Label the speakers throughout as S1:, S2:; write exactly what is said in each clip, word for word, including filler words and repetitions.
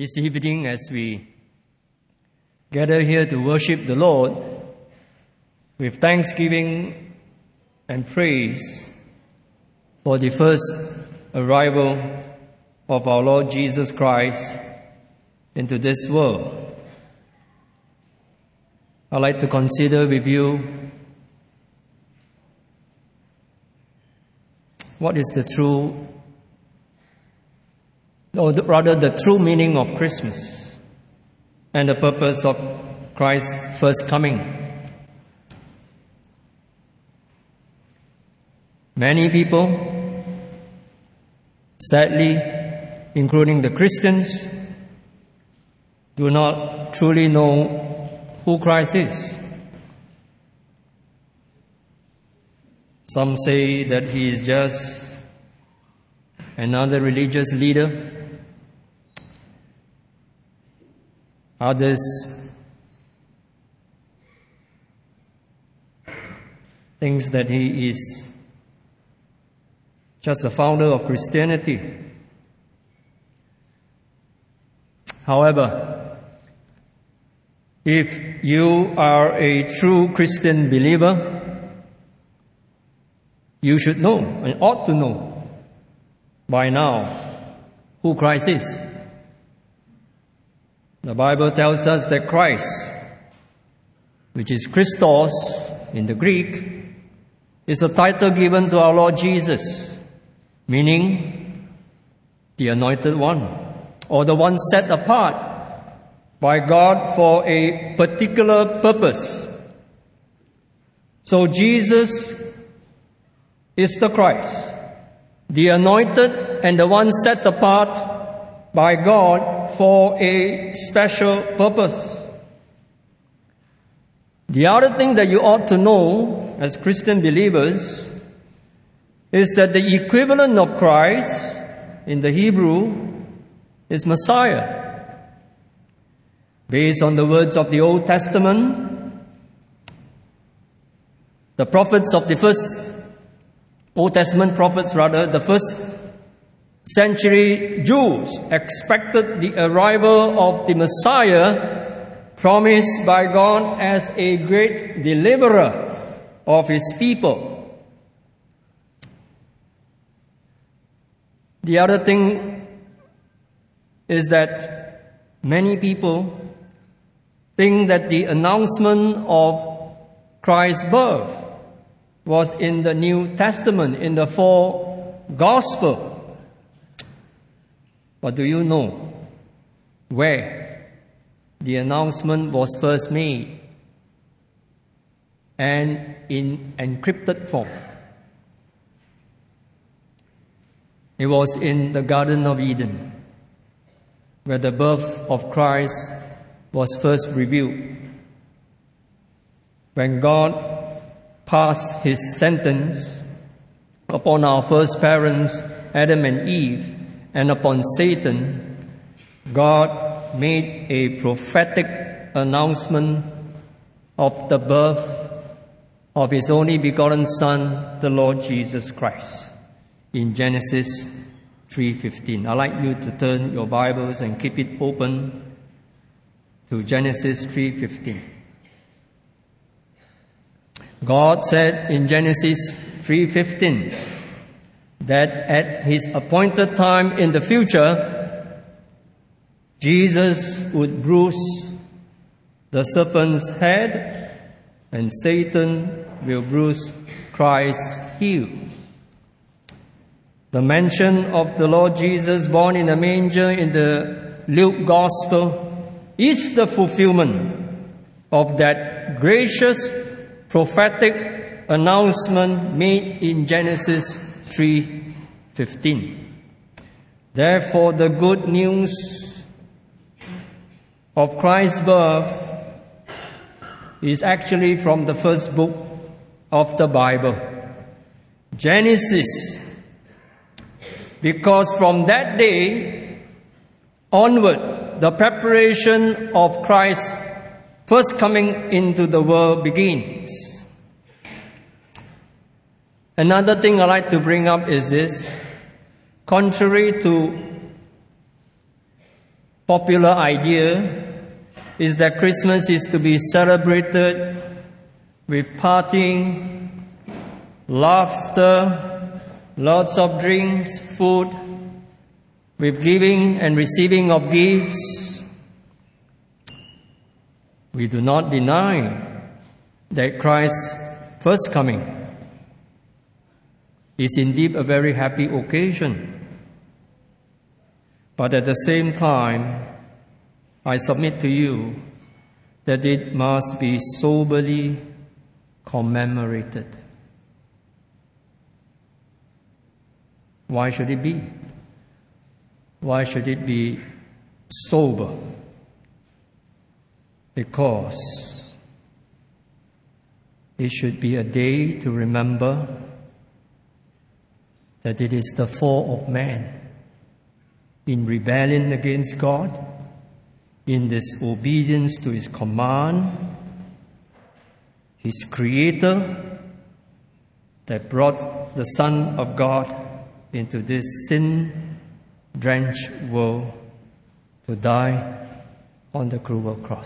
S1: This evening, as we gather here to worship the Lord with thanksgiving and praise for the first arrival of our Lord Jesus Christ into this world, I'd like to consider with you what is the true, or rather the true meaning of Christmas and the purpose of Christ's first coming. Many people, sadly, including the Christians, do not truly know who Christ is. Some say that he is just another religious leader. Others think that he is just the founder of Christianity. However, if you are a true Christian believer, you should know and ought to know by now who Christ is. The Bible tells us that Christ, which is Christos in the Greek, is a title given to our Lord Jesus, meaning the Anointed One, or the one set apart by God for a particular purpose. So Jesus is the Christ, the Anointed and the one set apart by God for a special purpose. The other thing that you ought to know as Christian believers is that the equivalent of Christ in the Hebrew is Messiah. Based on the words of the Old Testament, the prophets of the first, Old Testament prophets rather, the first century Jews expected the arrival of the Messiah promised by God as a great deliverer of his people. The other thing is that many people think that the announcement of Christ's birth was in the New Testament, in the four Gospels. But do you know where the announcement was first made? And in encrypted form. It was in the Garden of Eden, where the birth of Christ was first revealed. When God passed his sentence upon our first parents, Adam and Eve, and upon Satan, God made a prophetic announcement of the birth of his only begotten Son, the Lord Jesus Christ, in Genesis three fifteen. I'd like you to turn your Bibles and keep it open to Genesis three fifteen. God said in Genesis three fifteen that at his appointed time in the future, Jesus would bruise the serpent's head and Satan will bruise Christ's heel. The mention of the Lord Jesus born in a manger in the Luke Gospel is the fulfillment of that gracious prophetic announcement made in Genesis three fifteen. Therefore, the good news of Christ's birth is actually from the first book of the Bible, Genesis. Because from that day onward, the preparation of Christ's first coming into the world begins. Another thing I'd like to bring up is this. Contrary to popular idea is that Christmas is to be celebrated with partying, laughter, lots of drinks, food, with giving and receiving of gifts. We do not deny that Christ's first coming is indeed a very happy occasion. But at the same time, I submit to you that it must be soberly commemorated. Why should it be? Why should it be sober? Because it should be a day to remember that it is the fall of man in rebellion against God, in disobedience to His command, His Creator, that brought the Son of God into this sin-drenched world to die on the cruel cross.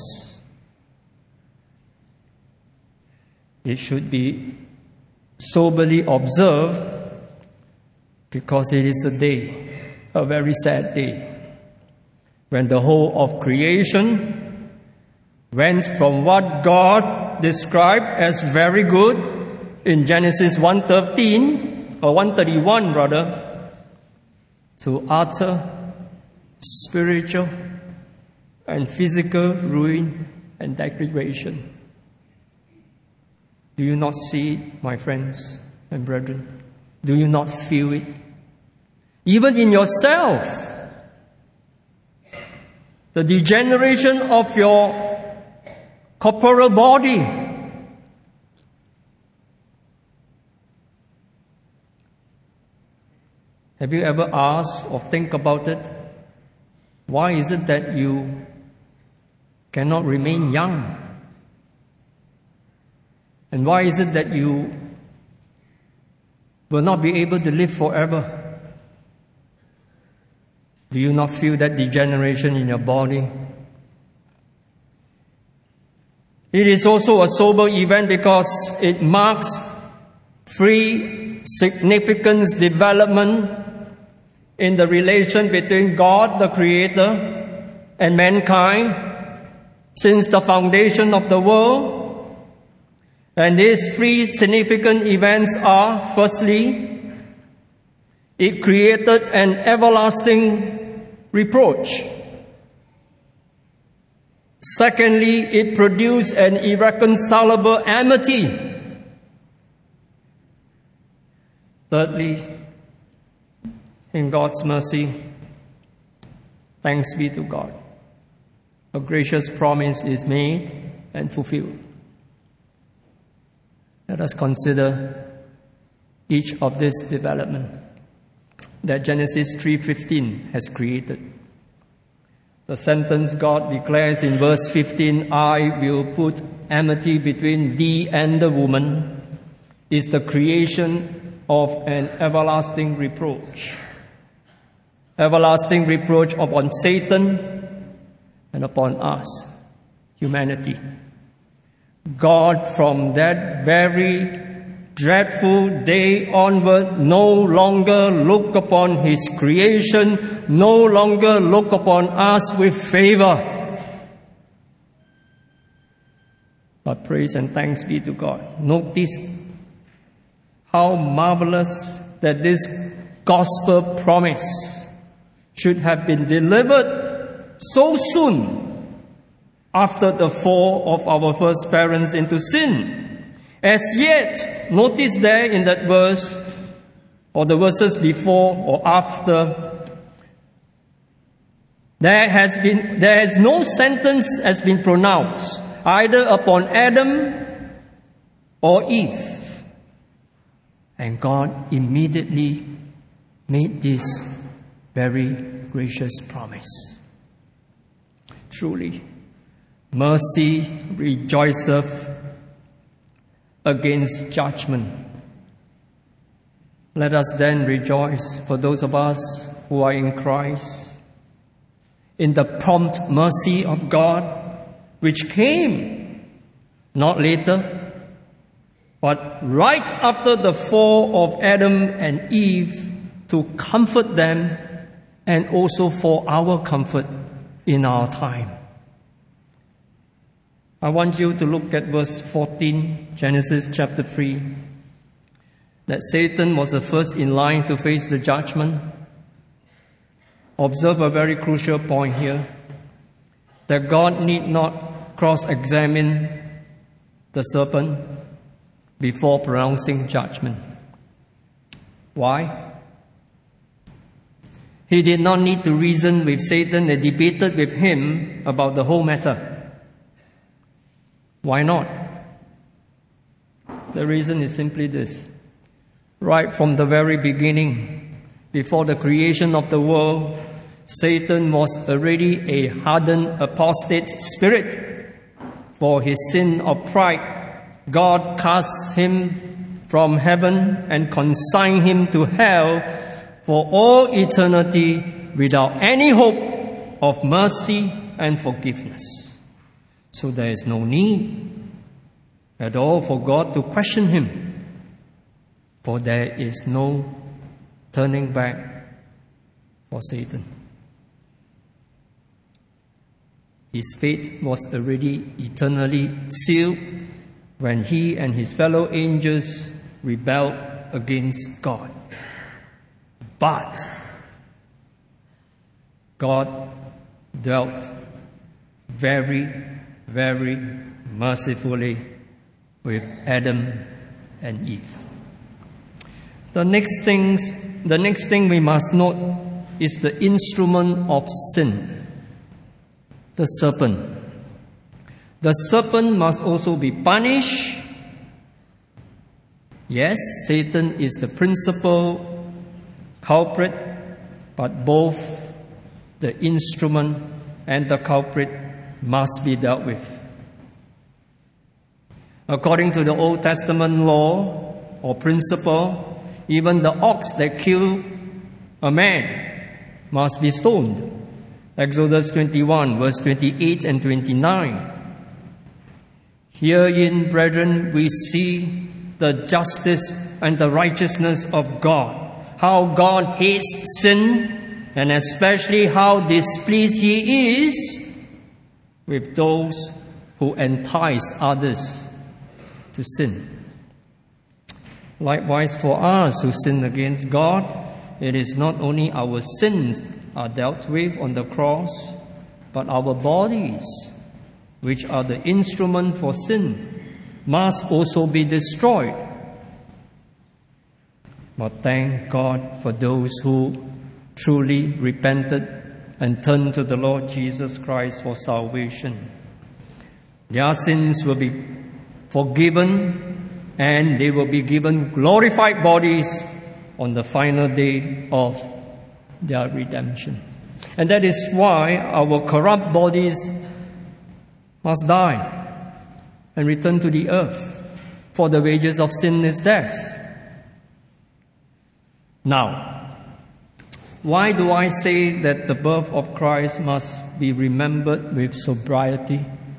S1: It should be soberly observed because it is a day, a very sad day, when the whole of creation went from what God described as very good in Genesis one thirteen, or one thirty-one rather, to utter spiritual and physical ruin and degradation. Do you not see it, my friends and brethren? Do you not feel it? Even in yourself, the degeneration of your corporeal body. Have you ever asked or think about it? Why is it that you cannot remain young? And why is it that you will not be able to live forever? Do you not feel that degeneration in your body? It is also a sober event because it marks three significant developments in the relation between God, the Creator, and mankind since the foundation of the world. And these three significant events are, firstly, it created an everlasting reproach. Secondly, it produced an irreconcilable enmity. Thirdly, in God's mercy, thanks be to God, a gracious promise is made and fulfilled. Let us consider each of these developments that Genesis three fifteen has created. The sentence God declares in verse fifteen, I will put enmity between thee and the woman, is the creation of an everlasting reproach. Everlasting reproach upon Satan and upon us, humanity. God, from that very dreadful day onward, no longer look upon His creation, no longer look upon us with favor. But praise and thanks be to God. Notice how marvelous that this gospel promise should have been delivered so soon after the fall of our first parents into sin. As yet, notice there in that verse, or the verses before or after, there has been there is no sentence has been pronounced either upon Adam or Eve. And God immediately made this very gracious promise. Truly, mercy rejoiceth against judgment. Let us then rejoice for those of us who are in Christ. in the prompt mercy of God, which came not later, but right after the fall of Adam and Eve, to comfort them and also for our comfort in our time. I want you to look at verse fourteen, Genesis chapter three, that Satan was the first in line to face the judgment. Observe a very crucial point here, that God need not cross-examine the serpent before pronouncing judgment. Why? He did not need to reason with Satan and debated with him about the whole matter. Why not? The reason is simply this. Right from the very beginning, before the creation of the world, Satan was already a hardened apostate spirit. For his sin of pride, God cast him from heaven and consigned him to hell for all eternity without any hope of mercy and forgiveness. So there is no need at all for God to question him, for there is no turning back for Satan. His fate was already eternally sealed when he and his fellow angels rebelled against God. But God dealt very, very mercifully with Adam and Eve. The next things, the next thing we must note is the instrument of sin, the serpent. The serpent must also be punished. Yes, Satan is the principal culprit, but both the instrument and the culprit must be dealt with. According to the Old Testament law or principle, even the ox that killed a man must be stoned. Exodus twenty-one, verse twenty-eight and twenty-nine. Herein, brethren, we see the justice and the righteousness of God. How God hates sin, and especially how displeased He is with those who entice others to sin. Likewise, for us who sin against God, it is not only our sins are dealt with on the cross, but our bodies, which are the instrument for sin, must also be destroyed. But thank God for those who truly repented and turned to the Lord Jesus Christ for salvation. Their sins will be forgiven, and they will be given glorified bodies on the final day of their redemption. And that is why our corrupt bodies must die and return to the earth, for the wages of sin is death. Now, why do I say that the birth of Christ must be remembered with sobriety?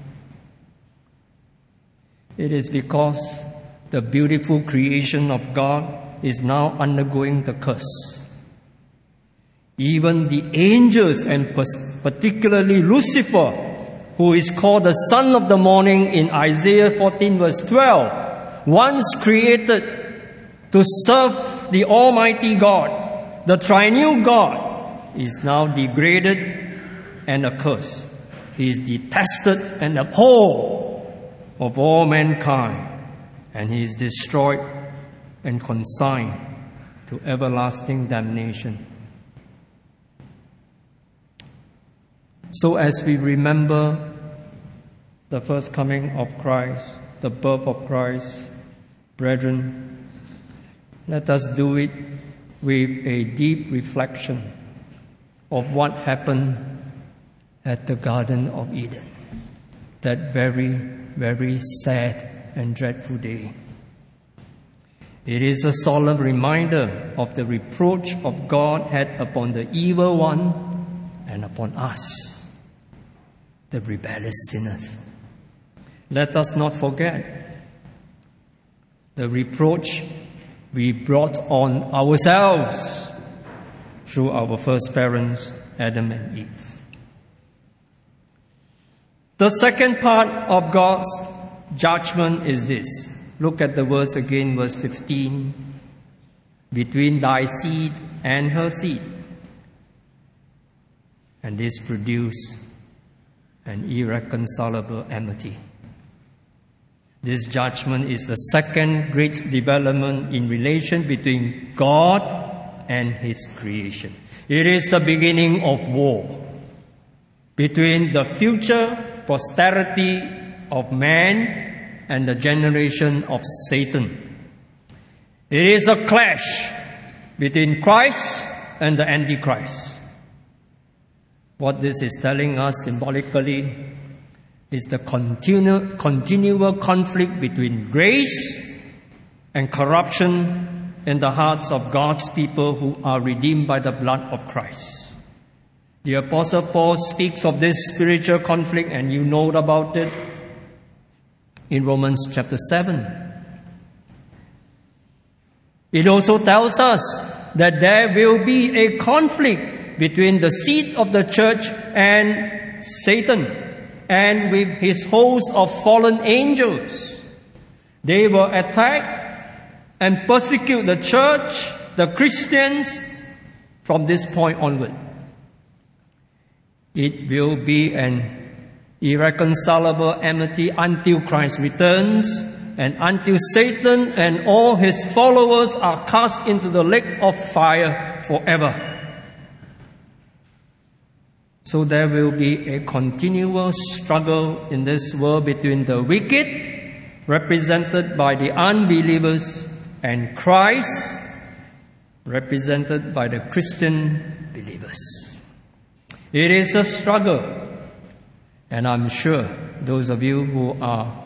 S1: It is because the beautiful creation of God is now undergoing the curse. Even the angels, and particularly Lucifer, who is called the son of the morning in Isaiah fourteen verse twelve, once created to serve the Almighty God, the triune God, is now degraded and accursed. He is detested and abhorred of all mankind, and he is destroyed and consigned to everlasting damnation. So as we remember the first coming of Christ, the birth of Christ, brethren, let us do it with a deep reflection of what happened at the Garden of Eden, that very, very sad and dreadful day. It is a solemn reminder of the reproach of God had upon the evil one and upon us, the rebellious sinners. Let us not forget the reproach we brought on ourselves through our first parents, Adam and Eve. The second part of God's judgment is this. Look at the verse again, verse fifteen. Between thy seed and her seed. And this produced an irreconcilable enmity. This judgment is the second great development in relation between God and His creation. It is the beginning of war between the future posterity of man and the generation of Satan. It is a clash between Christ and the Antichrist. What this is telling us symbolically is the continu- continual conflict between grace and corruption in the hearts of God's people who are redeemed by the blood of Christ. The Apostle Paul speaks of this spiritual conflict, and you know about it in Romans chapter seven. It also tells us that there will be a conflict between the seed of the church and Satan, and with his host of fallen angels. They will attack and persecute the church, the Christians, from this point onward. It will be an irreconcilable enmity until Christ returns and until Satan and all his followers are cast into the lake of fire forever. So there will be a continual struggle in this world between the wicked, represented by the unbelievers, and Christ, represented by the Christian believers. It is a struggle, and I'm sure those of you who are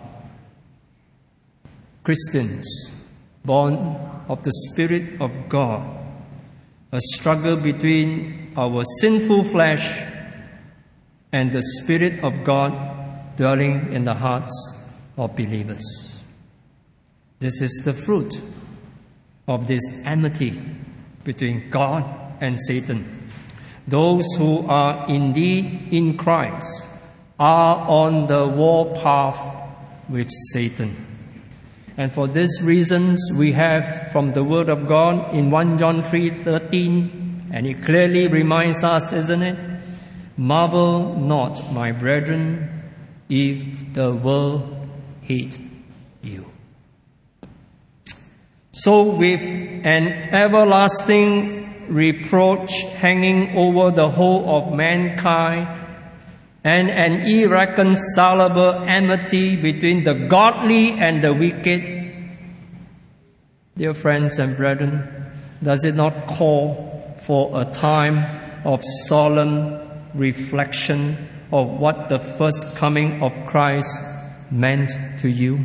S1: Christians, born of the Spirit of God, a struggle between our sinful flesh and the Spirit of God dwelling in the hearts of believers. This is the fruit of this enmity between God and Satan. Those who are indeed in Christ are on the war path with Satan. And for these reasons, we have from the Word of God in First John three thirteen, and it clearly reminds us, isn't it? Marvel not, my brethren, if the world hate you. So with an everlasting reproach hanging over the whole of mankind and an irreconcilable enmity between the godly and the wicked, dear friends and brethren, does it not call for a time of solemn reflection of what the first coming of Christ meant to you?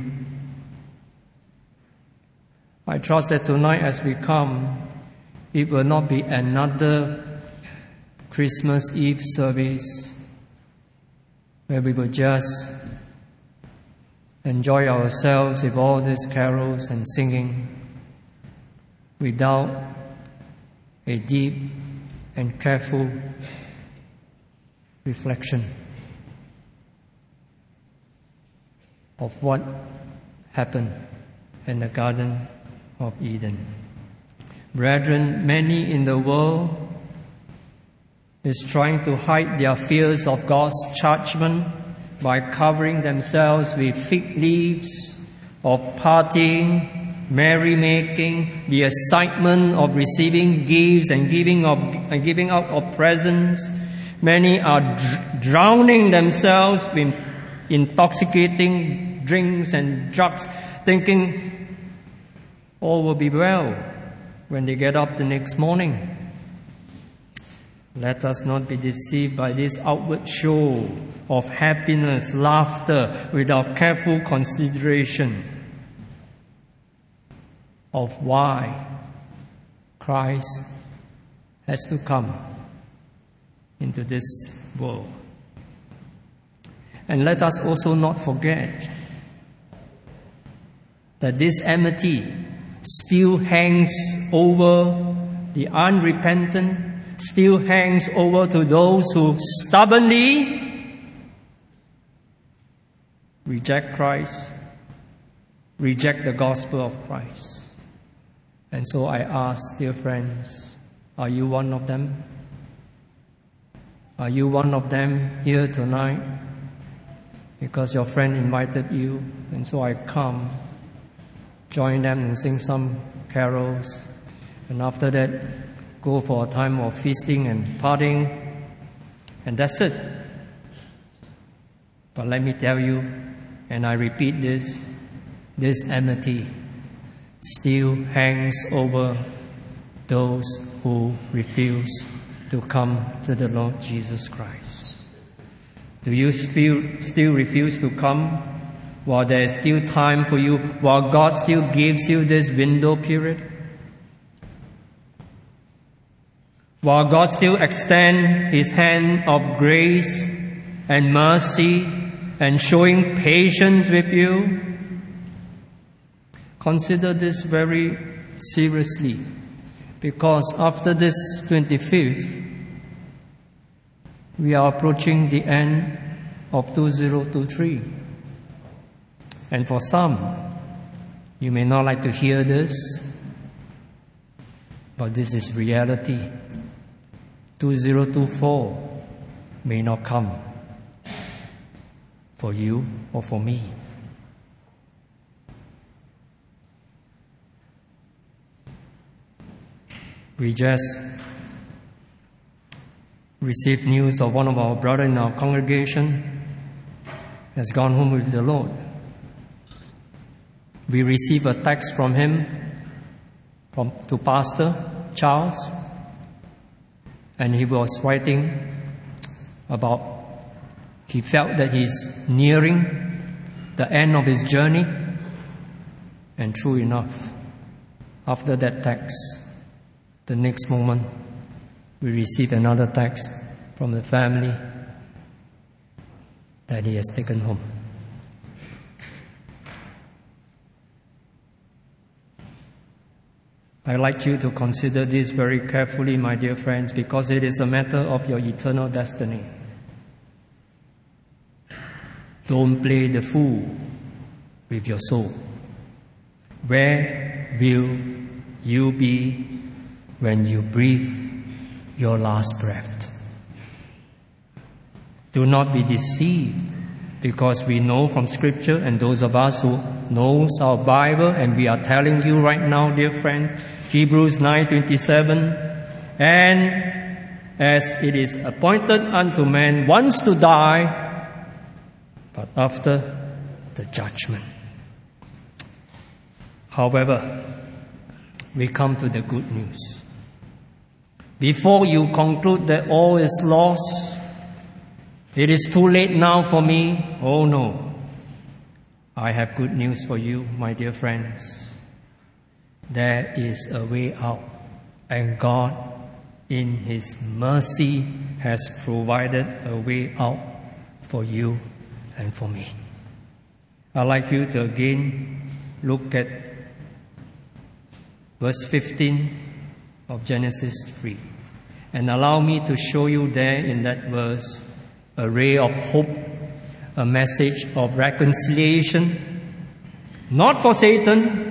S1: I trust that tonight as we come, it will not be another Christmas Eve service where we will just enjoy ourselves with all these carols and singing without a deep and careful reflection of what happened in the Garden of Eden. Brethren, many in the world is trying to hide their fears of God's judgment by covering themselves with fig leaves of partying, merrymaking, the excitement of receiving gifts and giving of and giving out of presents. Many are dr- drowning themselves with intoxicating drinks and drugs, thinking all will be well when they get up the next morning. Let us not be deceived by this outward show of happiness, laughter, without careful consideration of why Christ has to come into this world. And let us also not forget that this enmity still hangs over the unrepentant, still hangs over to those who stubbornly reject Christ, reject the gospel of Christ. And so I ask, dear friends, are you one of them? Are you one of them here tonight? Because your friend invited you, and so I come, join them and sing some carols, and after that, go for a time of feasting and partying, and that's it. But let me tell you, and I repeat this, this enmity still hangs over those who refuse to come to the Lord Jesus Christ. Do you still, still refuse to come while there is still time for you, while God still gives you this window period? While God still extends His hand of grace and mercy and showing patience with you? Consider this very seriously, because after this twenty-fifth, we are approaching the end of two thousand twenty-three. And for some, you may not like to hear this, but this is reality. two thousand twenty-four may not come for you or for me. We just received news of one of our brothers in our congregation has gone home with the Lord. We received a text from him from to Pastor Charles, and he was writing about he felt that he's nearing the end of his journey, and true enough, after that text, the next moment, we received another text from the family that he has taken home. I'd like you to consider this very carefully, my dear friends, because it is a matter of your eternal destiny. Don't play the fool with your soul. Where will you be when you breathe your last breath? Do not be deceived, because we know from Scripture, and those of us who knows our Bible, and we are telling you right now, dear friends, Hebrews nine twenty-seven, and as it is appointed unto man once to die, but after the judgment. However, we come to the good news. Before you conclude that all is lost, it is too late now for me. Oh no, I have good news for you, my dear friends. There is a way out, and God, in His mercy, has provided a way out for you and for me. I'd like you to again look at verse fifteen of Genesis three, and allow me to show you there in that verse a ray of hope, a message of reconciliation, not for Satan,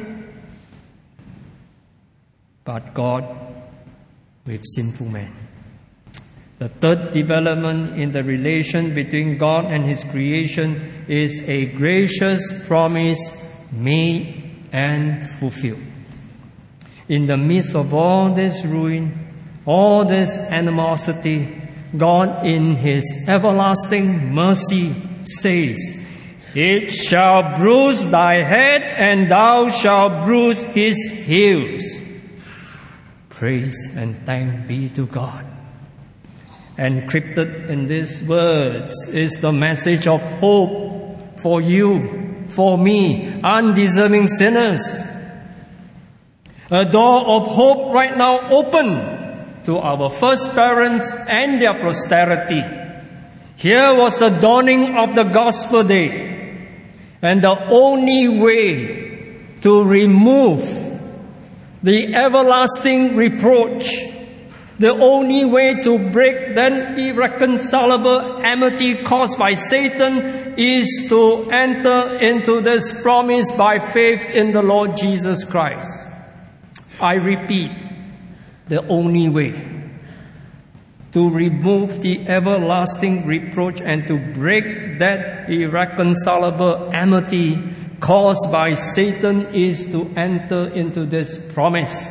S1: but God with sinful man. The third development in the relation between God and His creation is a gracious promise made and fulfilled. In the midst of all this ruin, all this animosity, God in His everlasting mercy says, "It shall bruise thy head, and thou shalt bruise his heels." Praise and thanks be to God. Encrypted in these words is the message of hope for you, for me, undeserving sinners. A door of hope right now open to our first parents and their posterity. Here was the dawning of the gospel day, and the only way to remove the everlasting reproach, the only way to break that irreconcilable enmity caused by Satan is to enter into this promise by faith in the Lord Jesus Christ. I repeat, the only way to remove the everlasting reproach and to break that irreconcilable enmity caused by Satan is to enter into this promise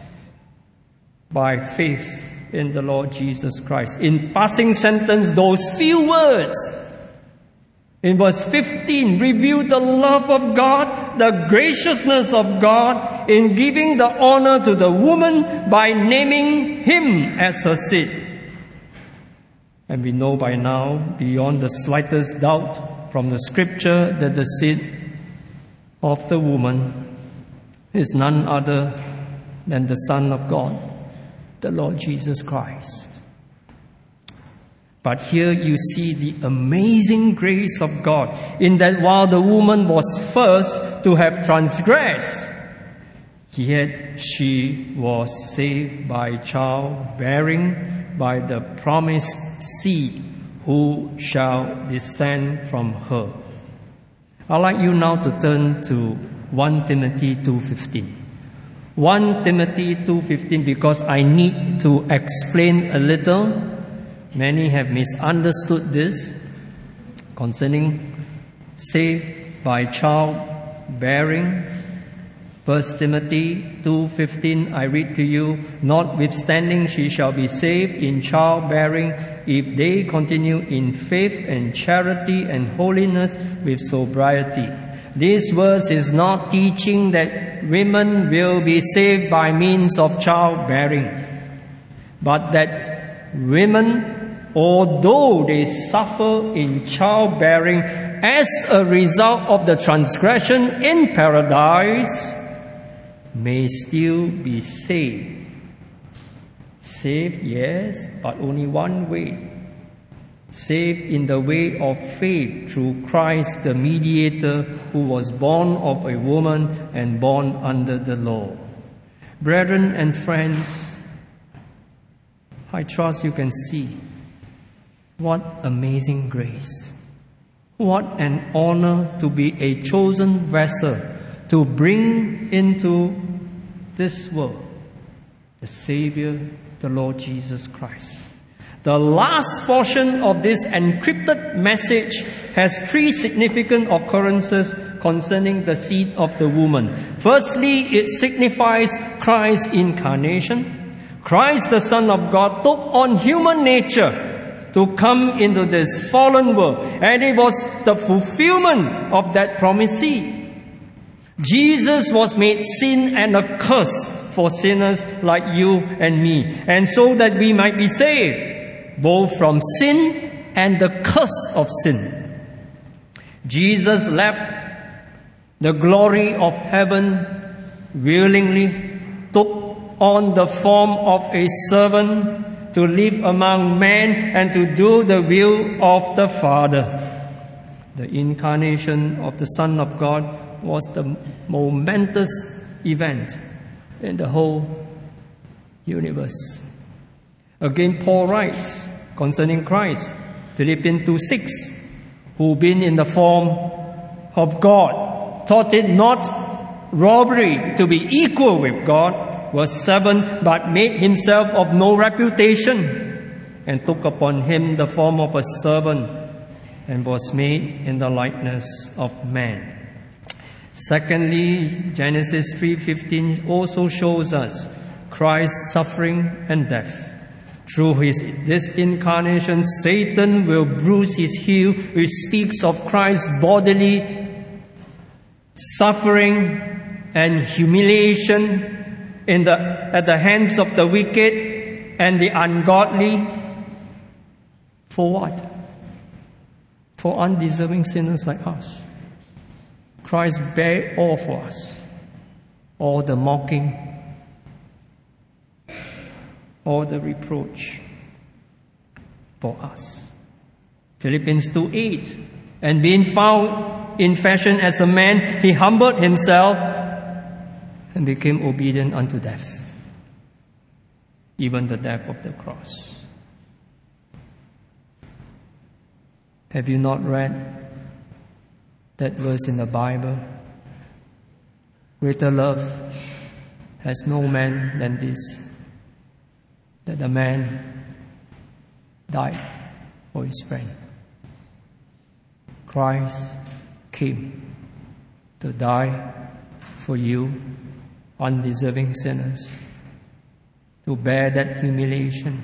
S1: by faith in the Lord Jesus Christ. In passing sentence, those few words in verse fifteen reveal the love of God, the graciousness of God in giving the honor to the woman by naming him as her seed. And we know by now, beyond the slightest doubt from the scripture, that the seed of the woman is none other than the Son of God, the Lord Jesus Christ. But here you see the amazing grace of God, in that while the woman was first to have transgressed, yet she was saved by childbearing, by the promised seed who shall descend from her. I'd like you now to turn to First Timothy two fifteen. First Timothy two fifteen, because I need to explain a little. Many have misunderstood this concerning saved by childbearing. First Timothy two fifteen, I read to you, notwithstanding she shall be saved in childbearing if they continue in faith and charity and holiness with sobriety. This verse is not teaching that women will be saved by means of childbearing, but that women, although they suffer in childbearing as a result of the transgression in paradise, may still be saved. Saved, yes, but only one way. Saved in the way of faith through Christ the mediator, who was born of a woman and born under the law. Brethren and friends, I trust you can see what amazing grace. What an honor to be a chosen vessel to bring into this world the Savior, the Lord Jesus Christ. The last portion of this encrypted message has three significant occurrences concerning the seed of the woman. Firstly, it signifies Christ's incarnation. Christ, the Son of God, took on human nature to come into this fallen world, and it was the fulfillment of that promised seed. Jesus was made sin and a curse for sinners like you and me, and so that we might be saved, both from sin and the curse of sin. Jesus left the glory of heaven willingly, took on the form of a servant to live among men and to do the will of the Father. The incarnation of the Son of God was the momentous event in the whole universe. Again, Paul writes concerning Christ, Philippians two six, who being in the form of God, thought it not robbery to be equal with God. Verse seven, but made himself of no reputation, and took upon him the form of a servant, and was made in the likeness of man. Secondly, Genesis three fifteen also shows us Christ's suffering and death. Through his this incarnation, Satan will bruise his heel, which speaks of Christ's bodily suffering and humiliation in the, at the hands of the wicked and the ungodly. For what? For undeserving sinners like us. Christ bare all for us, all the mocking, all the reproach for us. Philippians two eight, and being found in fashion as a man, he humbled himself and became obedient unto death, even the death of the cross. Have you not read that verse in the Bible? Greater love has no man than this, that a man died for his friend. Christ came to die for you, undeserving sinners, to bear that humiliation.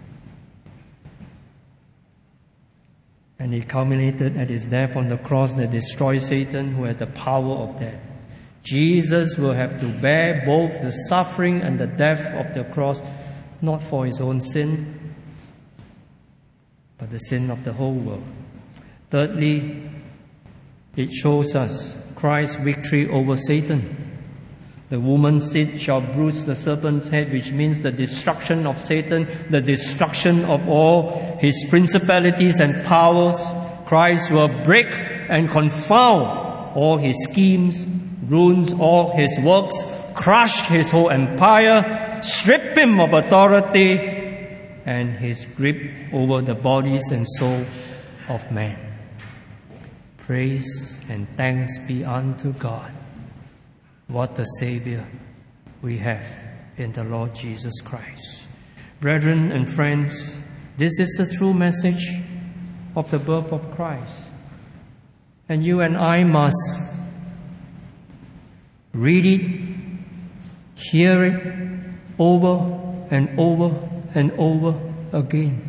S1: And it culminated at his death on the cross that destroys Satan, who has the power of death. Jesus will have to bear both the suffering and the death of the cross, not for his own sin, but the sin of the whole world. Thirdly, it shows us Christ's victory over Satan. The woman's seed shall bruise the serpent's head, which means the destruction of Satan, the destruction of all his principalities and powers. Christ will break and confound all his schemes, ruins all his works, crush his whole empire, strip him of authority and his grip over the bodies and soul of man. Praise and thanks be unto God. What a Savior we have in the Lord Jesus Christ. Brethren and friends, this is the true message of the birth of Christ. And you and I must read it, hear it over and over and over again.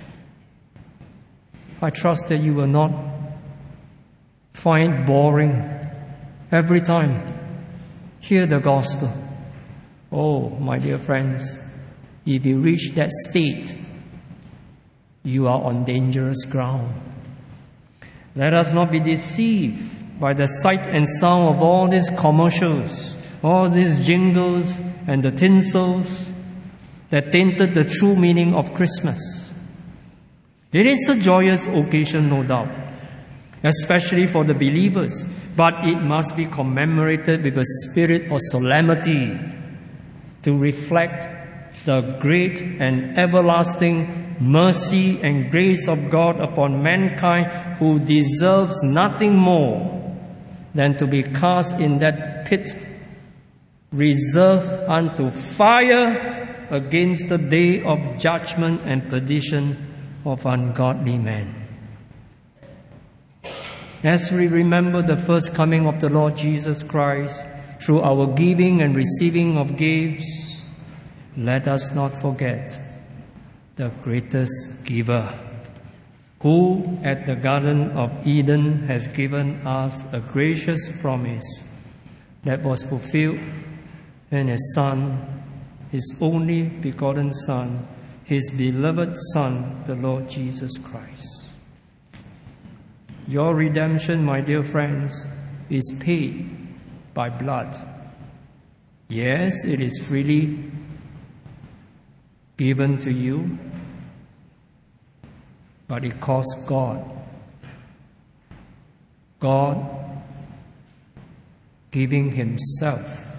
S1: I trust that you will not find it boring every time hear the gospel. Oh, my dear friends, if you reach that state, you are on dangerous ground. Let us not be deceived by the sight and sound of all these commercials, all these jingles and the tinsels that tainted the true meaning of Christmas. It is a joyous occasion, no doubt, especially for the believers, but it must be commemorated with a spirit of solemnity to reflect the great and everlasting mercy and grace of God upon mankind, who deserves nothing more than to be cast in that pit reserved unto fire against the day of judgment and perdition of ungodly men. As we remember the first coming of the Lord Jesus Christ through our giving and receiving of gifts, let us not forget the greatest giver, who at the Garden of Eden has given us a gracious promise that was fulfilled in His Son, His only begotten Son, His beloved Son, the Lord Jesus Christ. Your redemption, my dear friends, is paid by blood. Yes, it is freely given to you, but it costs God. God giving Himself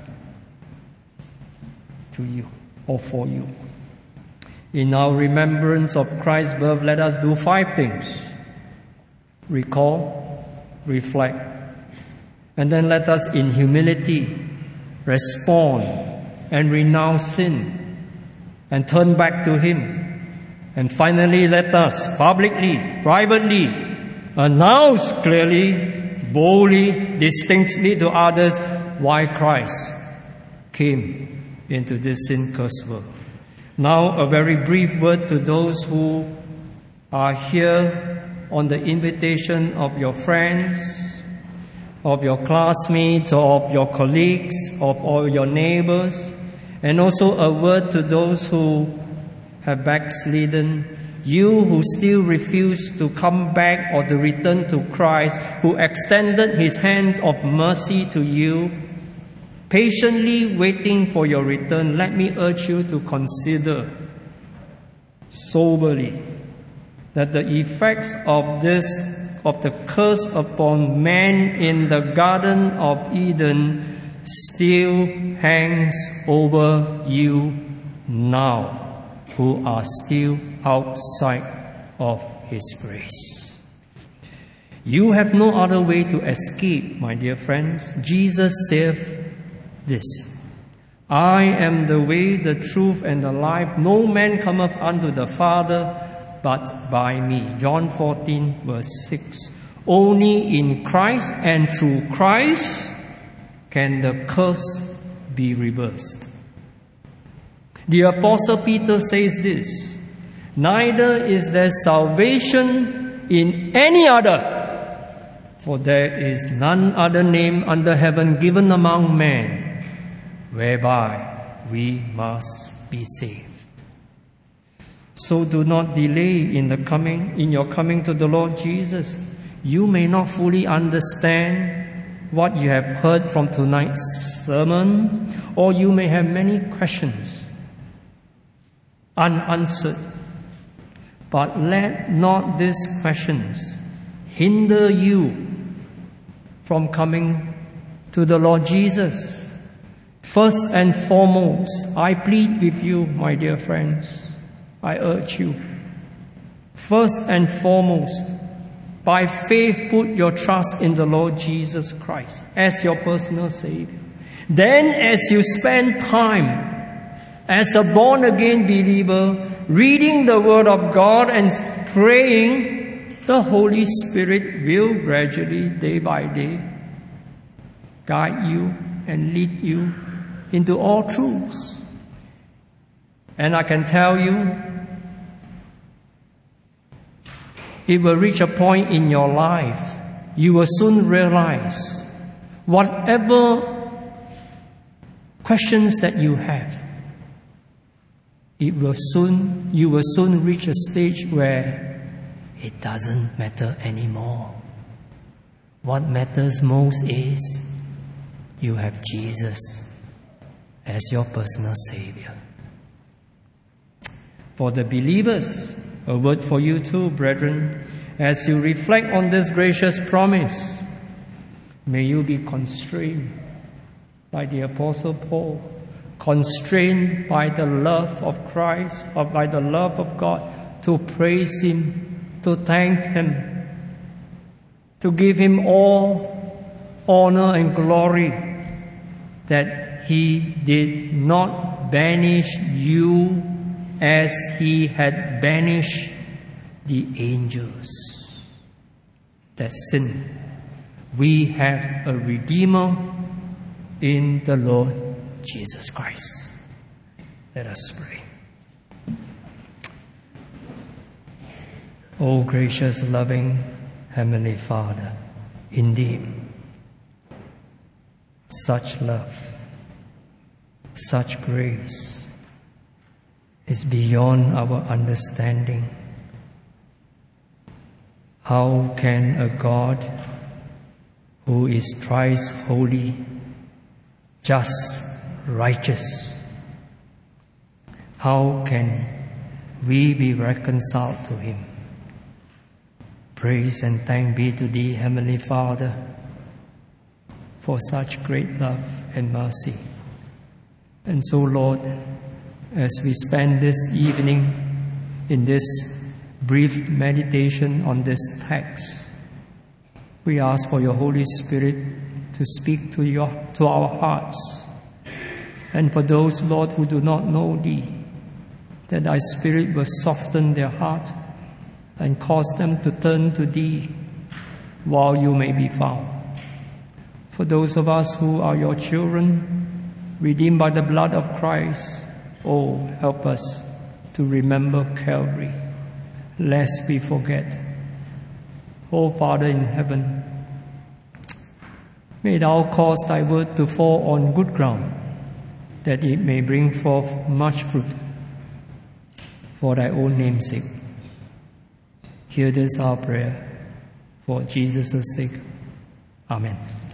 S1: to you or for you. In our remembrance of Christ's birth, let us do five things. Recall, reflect, and then let us in humility respond and renounce sin and turn back to Him. And finally, let us publicly, privately announce clearly, boldly, distinctly to others why Christ came into this sin-cursed world. Now, a very brief word to those who are here on the invitation of your friends, of your classmates, or of your colleagues, of all your neighbors, and also a word to those who have backslidden, you who still refuse to come back or to return to Christ, who extended His hands of mercy to you, patiently waiting for your return. Let me urge you to consider soberly that the effects of this, of the curse upon man in the Garden of Eden still hangs over you now, who are still outside of His grace. You have no other way to escape, my dear friends. Jesus said this, I am the way, the truth, and the life. No man cometh unto the Father but by me. John fourteen, verse six. Only in Christ and through Christ can the curse be reversed. The Apostle Peter says this, neither is there salvation in any other, for there is none other name under heaven given among men, whereby we must be saved. So do not delay in the coming, in your coming to the Lord Jesus. You may not fully understand what you have heard from tonight's sermon, or you may have many questions unanswered. But let not these questions hinder you from coming to the Lord Jesus. First and foremost, I plead with you, my dear friends, I urge you, first and foremost, by faith put your trust in the Lord Jesus Christ as your personal Savior. Then as you spend time as a born-again believer, reading the Word of God and praying, the Holy Spirit will gradually, day by day, guide you and lead you into all truths. And I can tell you, it will reach a point in your life, you will soon realize whatever questions that you have, it will soon, you will soon reach a stage where it doesn't matter anymore. What matters most is you have Jesus as your personal Savior. For the believers, a word for you too, brethren, as you reflect on this gracious promise, may you be constrained by the Apostle Paul, constrained by the love of Christ, or by the love of God, to praise Him, to thank Him, to give Him all honor and glory that He did not banish you as He had banished the angels that sinned. We have a Redeemer in the Lord Jesus Christ. Let us pray. O gracious, loving Heavenly Father, indeed, such love, such grace is beyond our understanding. How can a God who is thrice holy, just, righteous, how can we be reconciled to Him? Praise and thank be to Thee, Heavenly Father, for such great love and mercy. And so, Lord, as we spend this evening in this brief meditation on this text, we ask for Your Holy Spirit to speak to your to our hearts. And for those, Lord, who do not know Thee, that Thy Spirit will soften their heart and cause them to turn to Thee while You may be found. For those of us who are Your children, redeemed by the blood of Christ, oh, help us to remember Calvary, lest we forget. Oh, Father in heaven, may Thou cause Thy word to fall on good ground, that it may bring forth much fruit for Thy own name's sake. Hear this our prayer, for Jesus' sake. Amen.